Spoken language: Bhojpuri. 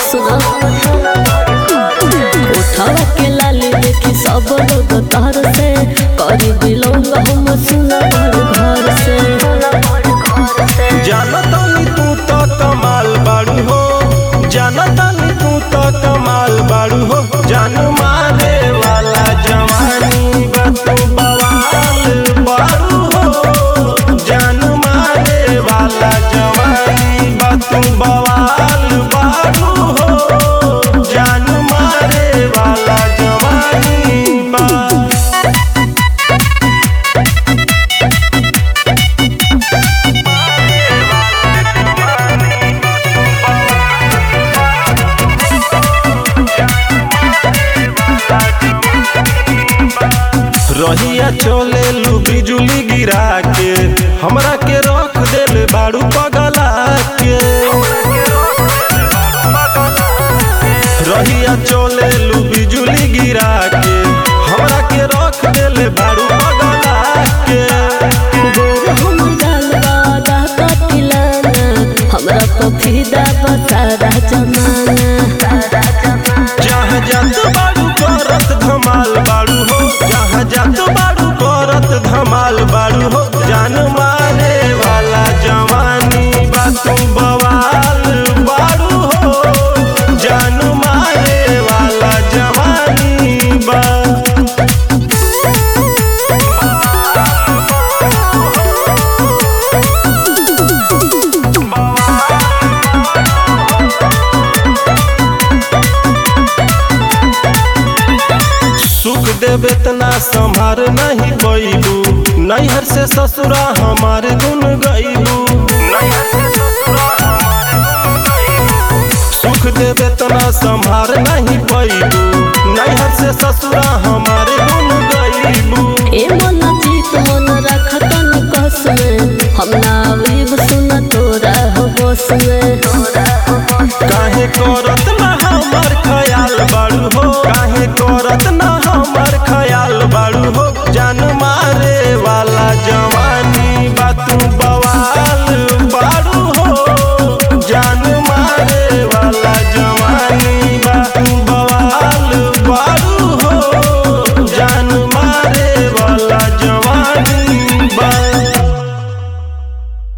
सुना उठावा के लाली देखी सब लोग तार से करी बिलोंग हम सुना घर से जानतानी तू तो कमाल बाड़ू हो, जानतानी तू तो कमाल बाड़ू हो। जान मारे वाला जवानी बा तू बवाल बाड़ू हो, जान मारे वाला जवानी बा तू बवाल बाड़ू हो, जान मारे वाला जवानी बा। रहिया चले लू बिजुली गिरा के, हमरा के रख देले बाड़ू पगला के। रहिया चले लू बिजुली गिरा के, हमरा के रख देले बाड़ू पगला के। गोर हम डाल वादा कटिलाना हमरा पफीदा बसारा जमाना जहाँ जात बाड़ू करत धमाल बाड़ू हो, जहाँ जात बाड़ू करत धमाल बाड़ू हो। जान मारे वाला जवानी बा तू बवाल बाड़ू हो, जान मारे वाला जवानी बा। सुख देवे तना संभार नहीं पैबू, नैहर से ससुरा हमारे गुन गईबू। सुख देवे तना संभार नहीं पैबू, नैहर से ससुरा हमारे गुन गईबू। ए मन जीत मन रखतन कस में हम नावीब सुन तोरा हो बस में काहे करत ना हमर ख्याल बा